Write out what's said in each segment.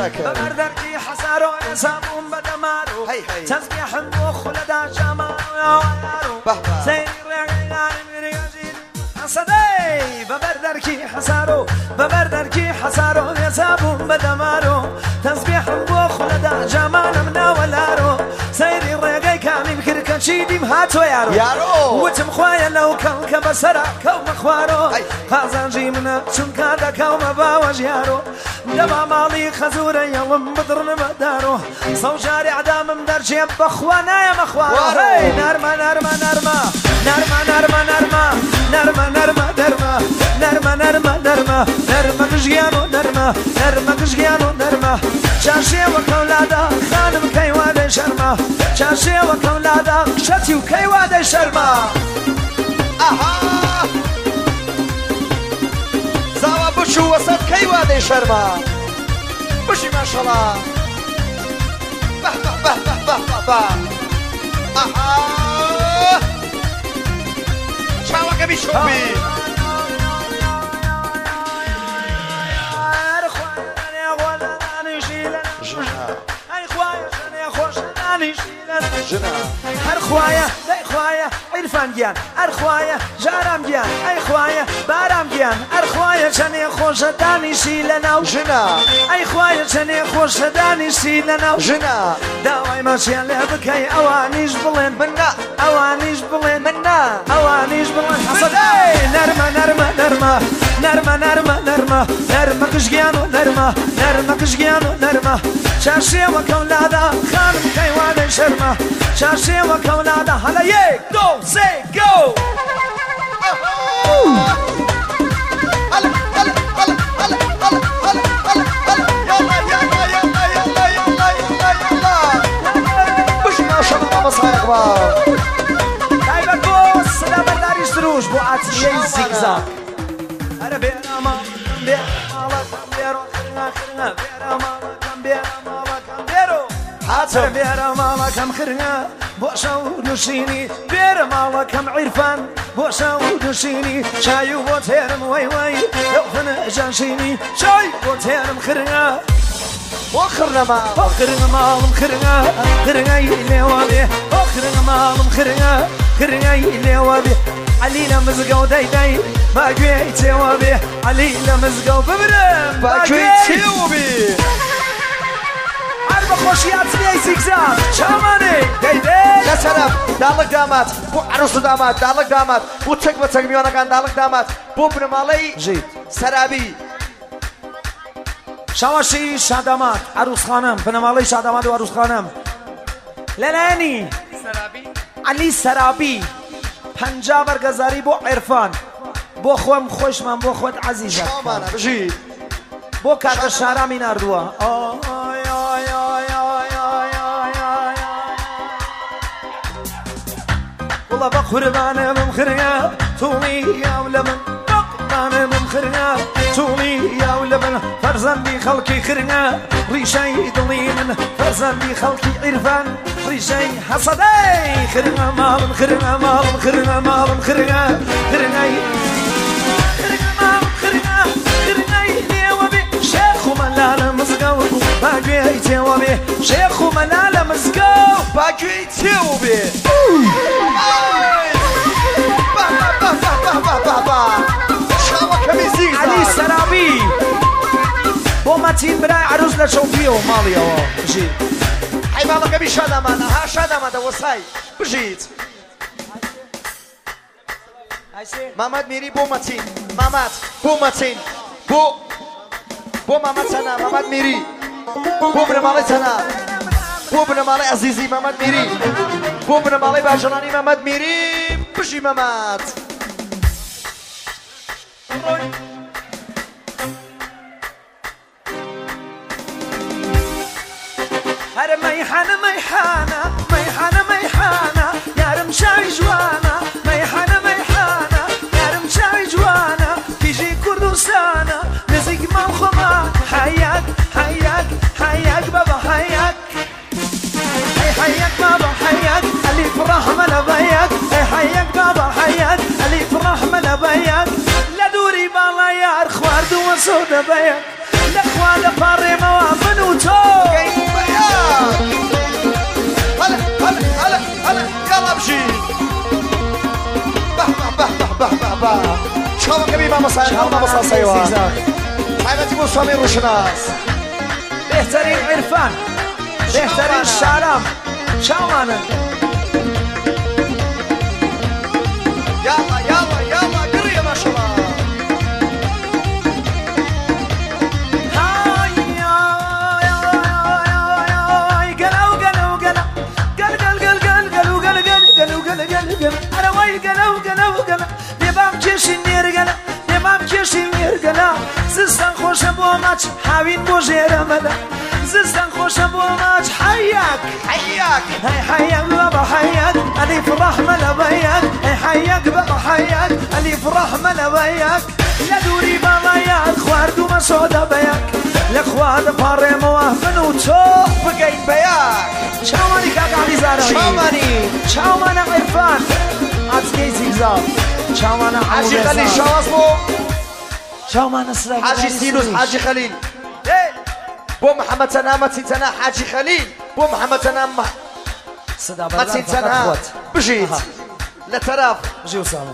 بردركي حسارو يسابون بدمارو تسبيح بوخ لدى جمارو سيري رغيان مريجين حسدي بردركي حسارو يسابون بدمارو تسبيح بوخ لدى جمال مناولارو سيري رغي كامل كركن شيدي مهاتو يارو وتم خوايا لو كلك بسرا كوم خوارو خازان جيمنا شنكا دا كوم باوج يارو دبا مالي خزورة يوم بدرن مدارو صو شارع دام مدرجي بخوانا يا مخوارو نرمى نرمى نرمى نرمى نرمى نرمى نرمى نرمى نرمى نرمى نرمى نرمى نرمى كشجيانو نرمى نرمى كشجيانو نرمى شاشي وكولادا خانم كيوادي شرمى شاشي وكولادا شتي وكيوادي شرمى اها زاوا بشو وسط كيوادي شرمى بشي ما شاء الله به به به به به به اها شاوك بشوبي جنا هر خوايا لا خوايا عرفان جيان هر خوايا جارم جيان اي خوايا بارم جيان هر خوايا شني خوش داني شيلنا جنا اي خوايا شني خوش داني شيلنا جنا داوي ماشي على بكاي اوانيش بلين منا اوانيش بلين منا اوانيش بلين حصدي نرمى نرمى نرمى نرمى نرمى نرمى نرمى كشجيانو نرمى نرمى كشجيانو نرمى شاشي وكولادا خانم كيوان شرمى شاشي وكولادا هلا يك دو سي جو هلا هلا هلا هلا هلا هلا هلا يلا يلا يلا يلا يلا يلا مش ما شاء الله مصايغ دايما بوس سلام داري سروج بو عاتيه زيكزاك انا بيرما بيرما بيرو خرنا بيرما بيرما بيرو حاتم بيرما كم خرنا بوشو نشيني بيرما كم عرفان بوشو نشيني شاي وترم وي وي يوخنا جانشيني شاي وترم خرنا وخرنا ما خرنا ما خرنا خرنا اللي وابي خرنا ما خرنا خرنا اللي وابي علينا مزقو داي داي باقيتي وابي علينا مزقو ببرم باقيتي وبي عرب خوشيات لي زيكزاك شاماني داي داي يا سلام دالك دامات بو عروس دامات دالك دامات بو تك بتك ميونا كان دالك دامات بو ابن مالي جيد سرابي شواشي شادامات عروس خانم بنمالي شادامات وعروس خانم لناني سرابي علي سرابي پنجاب برگزاری بو عرفان بو خوام خوش من بو خود عزیزم شامانا بجي بو کات شارع من اردوا والله بقربان بمخرنا تومي يا ولمن بقربان بمخرنا تومي يا ولمن فرزن بي خلقي خرنا ريشي ضليمن فرزن بي خلقي عرفان ريشي حصدي خرنا مال خرنا مال خرنا مال خرنا خرنا خرنا مال خرنا خرنا لي وبي شيخ ملال مزقو باقيتي وبي شيخ ملال مزقو باقيتي وبي علي سرابي بو ماتين براي عروس لشوفيه مالي اهو جيت حي بالك ابي شادمان ها شادمان وصاي بجيت ماماد ميري بو ماتين ماماد بو ماتين بو ماماد سنا ماماد ميري بو ابن مالي سنا بو ابن مالي عزيزي ماماد ميري بو ابن مالي باجراني ماماد ميري بجي ماماد هر ميحانة ميحانة ميحانة ميحانة يا رمشاي جوانا ميحانة ميحانة يا رمشاي جوانا تيجي كردستانا نزيق مالخما حياك حياك حياك بابا حياك حياك بابا حياك اللي فرح من بياك حياك بابا حياك اللي فرح من بياك لا دوري بالا يا خوار دور بسودة بيك لأخوان باري موافن وتو هلا هلا هلا هلا يلا امشي بح بح بح بح بح بح شو كبي ماما صاير ماما صاير سيوا حياتي مو سمير وشناس بهترين عرفان بهترين شعرام شاوانا يلا يلا يلا قريه ما شاء الله أنا ويل قلو نبام كشين يرقلا نبام كشين يرقلا زستان خوش بو ماچ حاوين بو جيرا مدا زستان خوش بو ماچ حياك حياك هاي حياك بابا حياك ألي فرح ملا بياك هاي حياك بابا حياك ألي فرح ملا بياك لا دوري بابا ياك خواردو ما سودا بياك لخواد باري موافن وتوب بقيت بياك شاواني كاك علي زاروي شاواني شاوانا عرفان عطكي زيزاب شاوانا حاجي خليل شو اسمه شاوانا سلاك حاجي سيلوس حاجي خليل بو محمد سنة ما تنسنا حاجي خليل بو محمد سنة ما تنسنا بجيت لترف جيو سامي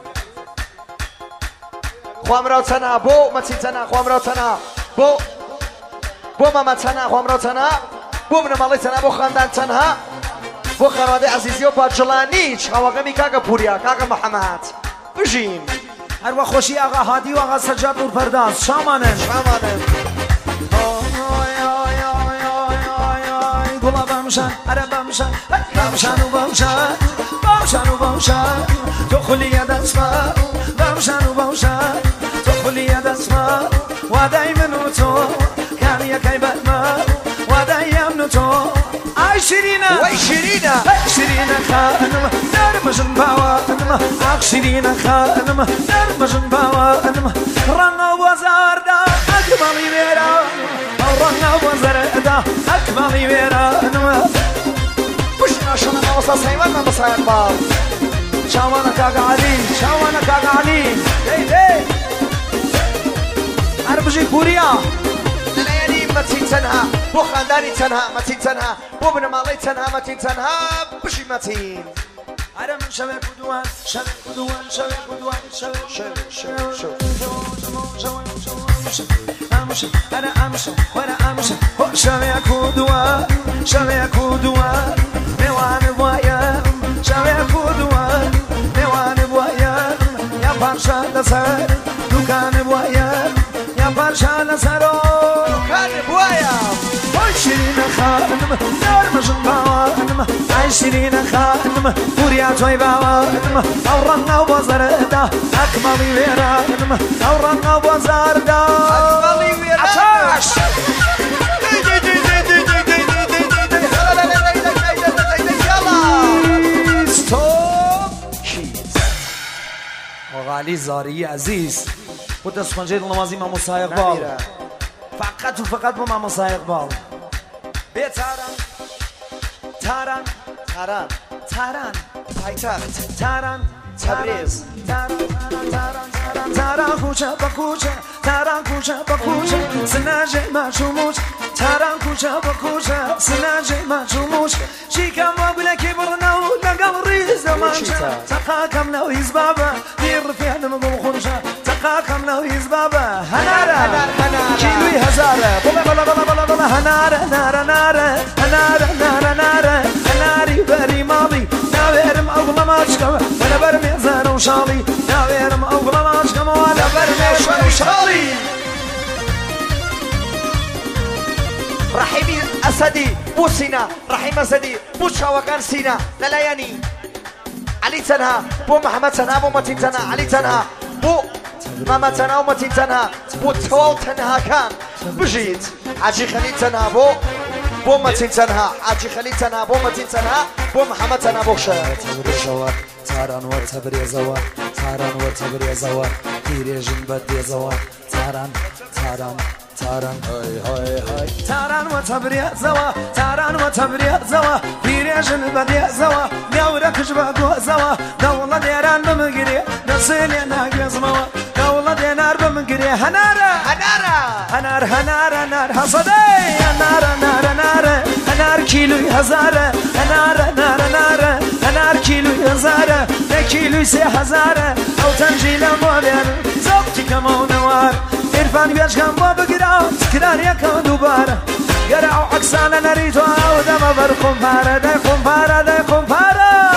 خوامراو سنة بو ما تنسنا خوامراو سنة بو ماما سنة خوامراو سنة بو من مالي سنة بو خاندان سنة بو خانواده عزیزی و باجلانی شواقمی کاغا پوریا کاغا محمد بجیم هر وقت خوشی آقا هادی و آقا سجاد نور پرداز شامانن گلا بامشان اره بامشان بامشان و بامشان بامشان و بامشان تو خلیه دسما بامشان و بامشان تو خلیه دسما و دایمن تو کاریه کی بدما و دایم تو ای شیرینه وای شیرینه شیرینه خانم نرمشن باوانم آخ شیرینه خانم نرمشن باوانم رنگ و زردا اکمالی میرا رنگ و زردا اکمالی میرا بشنا شنا ما وصل سيوان ما بصير بار شاوانا كاغا علي شاوانا كاغا علي هي عربجي كوريا لليالي ما تنسنها بو خانداني تنها ما تنسنها بو ابن مالي تنها ما تنسنها بشي ما تين أنا من شباب كدوان شباب كدوان شباب كدوان أنا أمشي وأنا أمشي شباب كدوان شباب كدوان ميوان بوايا شباب كدوان ميوان بوايا يا بارشا لسر دكان بوايا يا بارشا لسر دكان بوايا شيرين خانم نرمشن باوانم ای شیرین خانم بوریا توی باوانم او رنگ و بازاردا اکمالی ویرانم او رنگ و بازاردا اکمالی ویرانم آتش وغالي زاري عزيز ودس خنجير نمازي ما مسايق بال فقط وفقط ما مسايق بال بيتاران تاران تاران تاران پایتخت تاران تبریز تاران کوچه با کوچه تاران کوچه با کوچه سناجه مشوموش تاران کوچه با کوچه سناجه مشوموش شیکم و گلکی برنو لگم ریز دمانشه تقاکم نویز بابا دیر فیانم بمخونشه تقاکم نویز بابا هناره کیلوی هزاره بلا بلا بلا بلا هناره ناره ناره هناره ناره ناره هناری بری ماضی ناویرم اوغلا ماشکم ولا برمی زارو شالی ناویرم اوغلا ماشکم ولا برمی شالی رحيمي أسدي بو سينا رحيم أسدي بو شاوكان سينا للياني علي تنها بو محمد تنها بو متين تنها علي تنها بو ماما تنها ومتين تنها بو توال تنها كان بجيت حاجي خليل تنها بو متين تنها حاجي خليل تنها بو متين تنها بو محمد تنها بو شاوك تاران وتبري زوا تاران وتبري زوا تيريجن بدي زوا تاران تاران تاران هاي هاي هاي تاران وتبري زوا تاران وتبري زوا تيريجن بدي زوا نورك جبا زوا دولة ديران بمقري نسيني ناقص موا دولة دينار بمقري سيري هنارة هنار حصدي هنار كيلو هزارة هنار كيلو هزارة كيلو 3000 أو تنجيل موبيل زوجتي كمو نوار إرفان بيش كم بقرا تكرار يكون دوبارة قرعوا عكسانا نريدوا ودم برقم بارة دايقم بارة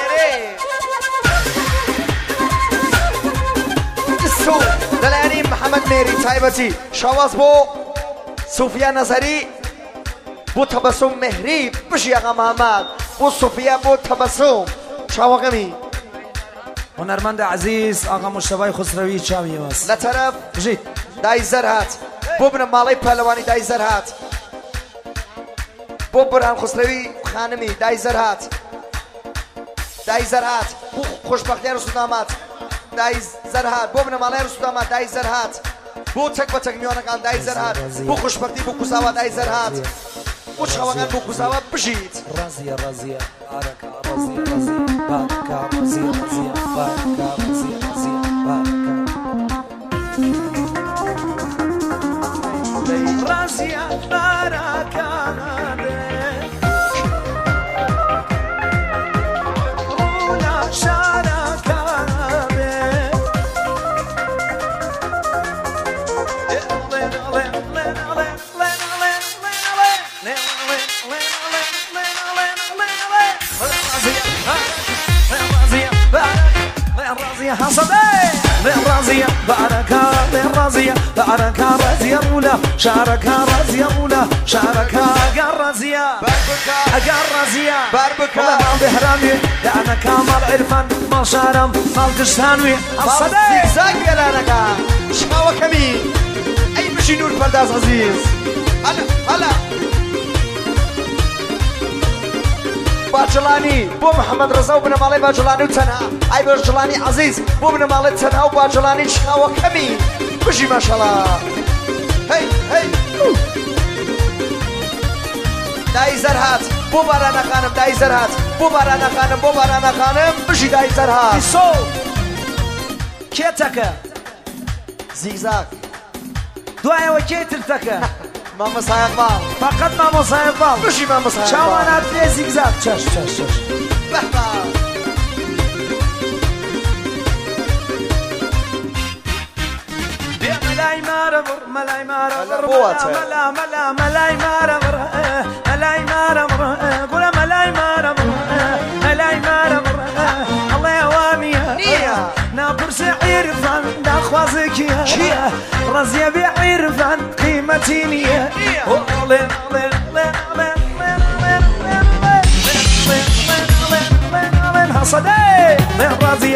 دلاني محمد ميري تايبتي شواز بو صوفيا نظري بو تبسم مهري بشي آقا محمد بو صوفيا بو تبسم شواقمي هنرمند عزيز آقا مشتبه خسروی چاوی ماست لطرف بجید دای زر هات بو بن مالي پهلوانی دای زر هات بو برهان خسروی خانمی دای زر هات بو خوشبختی رسول دامات دای زر هات بو بن مالي رسول دامات دای زر هات بو تک با تک میوانکان دای زر هات بو خوشبختی بو کساوا دای زر هات بو شواقان بو کساوا بجید رازية باركة باركة رازية باركة ولا شاركة رازية حصدي رازية باركة رازية رازية أولى شاركة رازية أولى شاركة رازية باربكة مال بهرامي لأنا كامل عرفان مال شارم مال قشتانوي حصدي زيكزاك يلانكا شقاوة كمين أي بشي نور فرداس عزيز هلا باجلاني بو محمد رضا وبن مالي باجلاني وتنها اي باجلاني عزيز بو بن مالي تنها وباجلاني شقاوة كمين بشي ما شاء الله هي داي زرهات بو بارانا خانم داي زرهات بو بارانا خانم بشي داي زرهات سو كيتك زيغزاك دعاء وكيتلتك ماما صايق بال فقط ماما صايق بال بشي ماما صايق بال شاوانات لي زيغزاك شش بحبا ملاي مارمر ملاي مارمر ملاي مارمر قول ملاي مارمر الله يواميها نابر عرفان داخوازك يا رزية بعرفان قيمتي نية حصدي رازية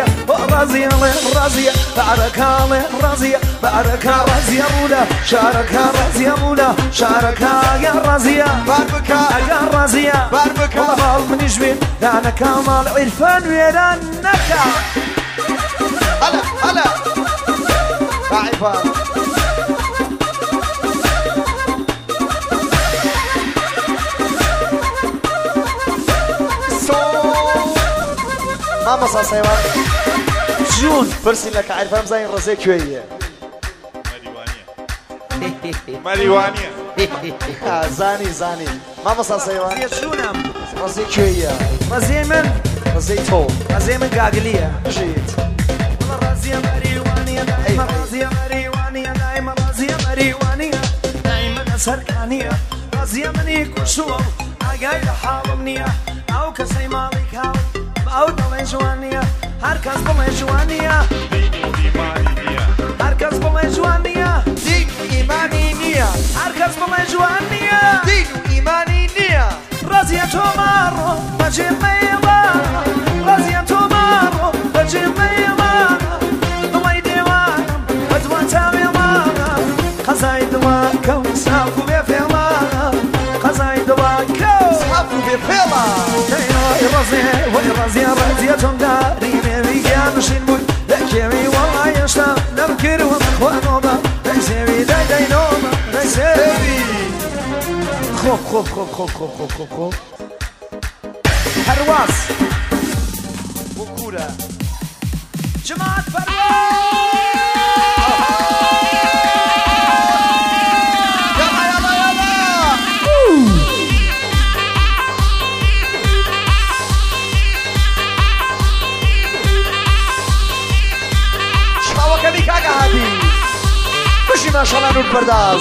باركة رازية أولى شاركة يا رازية باربكة والله من يجبين أنا كمال عرفان ويرانك هلا عرفان ماما صاصيوان جون برسي لك عرفان زين رزيك شوية ماريوانيا زاني ماما صاصيوان يشونم رزيك شوية رزيتو رزي من قاقلية جيت والله رزية مريوانية دايما سرقانية رزية مني كل شو عقايد حاضمنية أو كسي مالك هاو أو دلي جوانية هركز بلي جوانية دينو إيمانية هركز بلي جوانية هركز بلي جوانية دينو إيمانية رزية تمارو بجي ميوانا رزية تمارو بجي ميوانا ضوي ديوانا ودوان ميوانا قزايد واكو سافو بفيلانا قزايد واكو سافو بفيلا رزية تمداري ميقيا مشين بوي لكيوي والله يشتا نبكر ومخوانوما ريسيوي داي نوما ريسيوي خوب هرواز وكورة جماعة فرواز ماشاءالله نور پرداز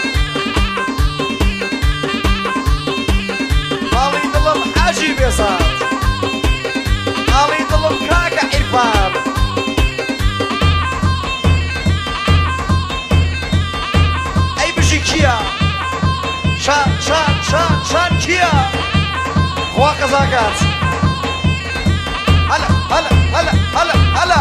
ماڵی دڵم حاجی بێزاد ماڵی دڵم کاکە عیرفان ئەی بژی کیە شان کیە خوا قەزاکات هەلا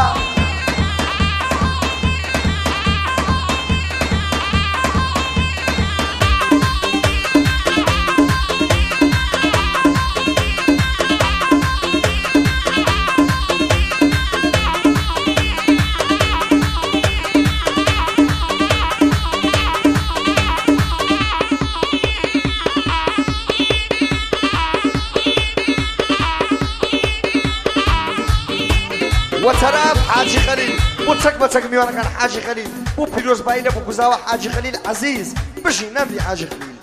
وتراب حاجي خليل بوتك ميوانا كان حاجي خليل بو بيروز بايلة بو كوزاوا حاجي خليل عزيز بجي نبي حاجي خليل